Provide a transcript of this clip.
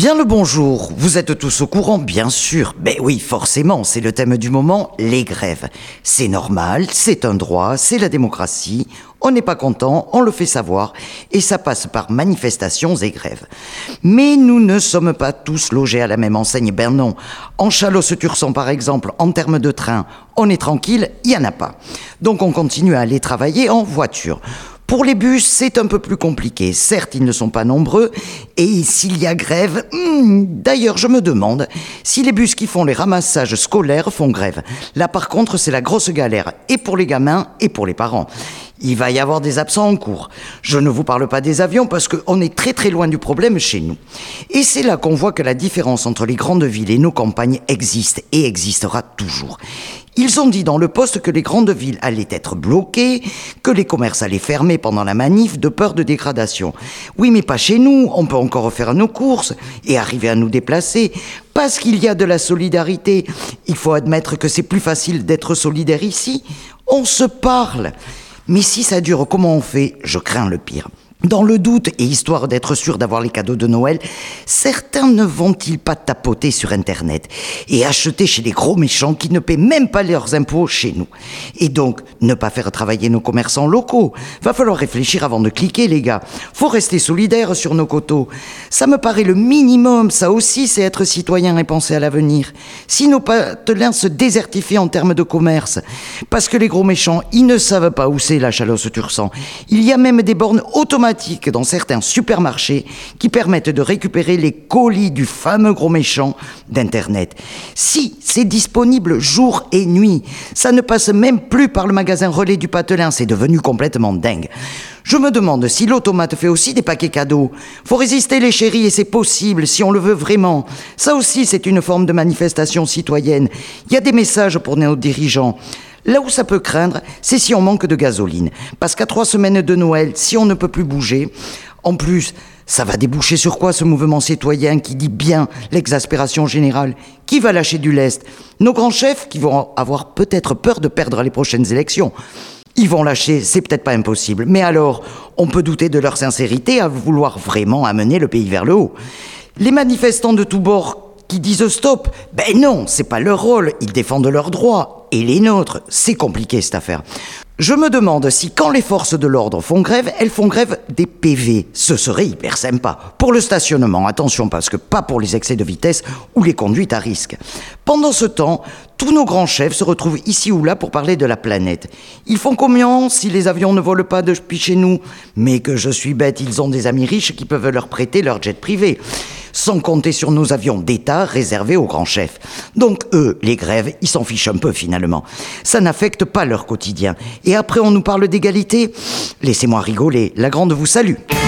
Bien le bonjour, vous êtes tous au courant, bien sûr. Ben oui, forcément, c'est le thème du moment, les grèves. C'est normal, c'est un droit, c'est la démocratie. On n'est pas content, on le fait savoir, et ça passe par manifestations et grèves. Mais nous ne sommes pas tous logés à la même enseigne, ben non. En Chalosse-Tursan, par exemple, en termes de train, on est tranquille, il n'y en a pas. Donc on continue à aller travailler en voiture. Pour les bus, c'est un peu plus compliqué. Certes, ils ne sont pas nombreux, et s'il y a grève... D'ailleurs, je me demande si les bus qui font les ramassages scolaires font grève. Là, par contre, c'est la grosse galère, et pour les gamins, et pour les parents. Il va y avoir des absents en cours. Je ne vous parle pas des avions parce qu'on est très très loin du problème chez nous. Et c'est là qu'on voit que la différence entre les grandes villes et nos campagnes existe et existera toujours. Ils ont dit dans le Poste que les grandes villes allaient être bloquées, que les commerces allaient fermer pendant la manif de peur de dégradation. Oui, mais pas chez nous, on peut encore faire nos courses et arriver à nous déplacer. Parce qu'il y a de la solidarité. Il faut admettre que c'est plus facile d'être solidaire ici. On se parle. Mais si ça dure, comment on fait ? Je crains le pire. Dans le doute, et histoire d'être sûr d'avoir les cadeaux de Noël, certains ne vont-ils pas tapoter sur Internet et acheter chez les gros méchants qui ne paient même pas leurs impôts chez nous ? Et donc, ne pas faire travailler nos commerçants locaux. Va falloir réfléchir avant de cliquer, les gars. Faut rester solidaires sur nos coteaux. Ça me paraît le minimum, ça aussi, c'est être citoyen et penser à l'avenir. Si nos patelins se désertifient en termes de commerce, parce que les gros méchants, ils ne savent pas où c'est la Chalosse-Tursan. Il y a même des bornes automatiques dans certains supermarchés qui permettent de récupérer les colis du fameux gros méchant d'Internet. Si, c'est disponible jour et nuit. Ça ne passe même plus par le magasin Relais du Patelin, c'est devenu complètement dingue. Je me demande si l'automate fait aussi des paquets cadeaux. Faut résister les chéris et c'est possible si on le veut vraiment. Ça aussi, c'est une forme de manifestation citoyenne. Il y a des messages pour nos dirigeants. Là où ça peut craindre, c'est si on manque de gasoline. Parce qu'à 3 semaines de Noël, si on ne peut plus bouger, en plus, ça va déboucher sur quoi ce mouvement citoyen qui dit bien l'exaspération générale ? Qui va lâcher du lest ? Nos grands chefs qui vont avoir peut-être peur de perdre les prochaines élections. Ils vont lâcher, c'est peut-être pas impossible. Mais alors, on peut douter de leur sincérité à vouloir vraiment amener le pays vers le haut. Les manifestants de tous bords qui disent stop, ben non, c'est pas leur rôle, ils défendent leurs droits. Et les nôtres, c'est compliqué cette affaire. Je me demande si quand les forces de l'ordre font grève, elles font grève des PV. Ce serait hyper sympa. Pour le stationnement, attention, parce que pas pour les excès de vitesse ou les conduites à risque. Pendant ce temps, tous nos grands chefs se retrouvent ici ou là pour parler de la planète. Ils font combien si les avions ne volent pas depuis chez nous ? Mais que je suis bête, ils ont des amis riches qui peuvent leur prêter leur jet privé. Sans compter sur nos avions d'État réservés aux grands chefs. Donc eux, les grèves, ils s'en fichent un peu finalement. Ça n'affecte pas leur quotidien. Et après on nous parle d'égalité ? Laissez-moi rigoler, la grande vous salue.